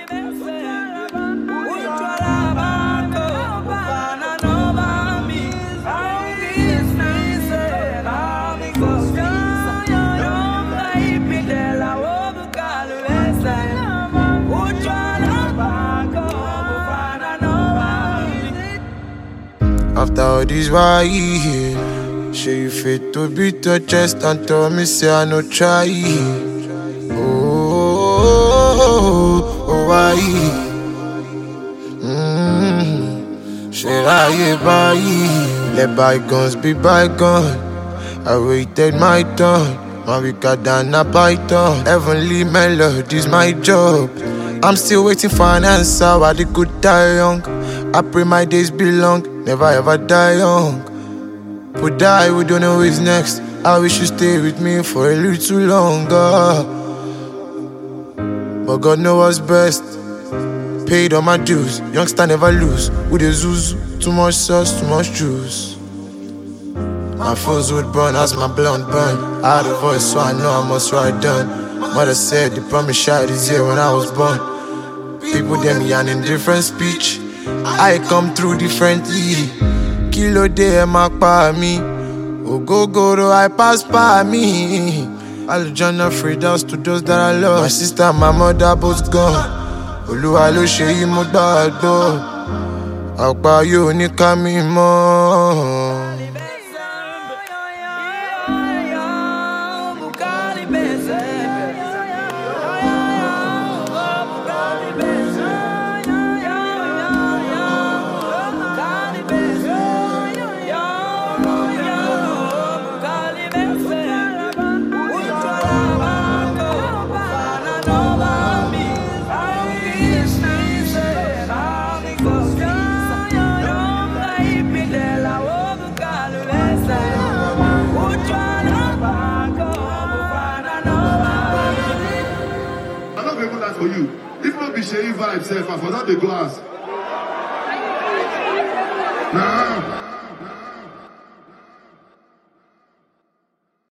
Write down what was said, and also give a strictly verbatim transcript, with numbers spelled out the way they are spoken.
After all this, why you here? Sure you fit to beat your chest and tell me say I no try. Oh, oh, oh, why? Mm-hmm. Should I buy? Let bygones be bygones. I waited my turn. My weaker than a python. Heavenly melodies, my job. I'm still waiting for an answer. Why they could die young? I pray my days be long. Never ever die young. But die, we don't know who's next. I wish you stay with me for a little longer. But God knows what's best. Paid all my dues. Youngster never lose. With the zoos, too much sauce, too much juice. My foes would burn as my blunt burn. I had a voice, so I know I must write done. Mother said the promise shot is here when I was born. People them yarn in different speech. I come through differently. Kilo day my pa me. Oh go go do I pass by me. Alujana Fridas to those that I love. My sister and my mother both gone. Oluwa lo ṣe yí mo gbàgbọ́. Àpá yóò ní ká mi mọ́. For you, if not be Sheyi vibe, self, I forgot the glass. Nah.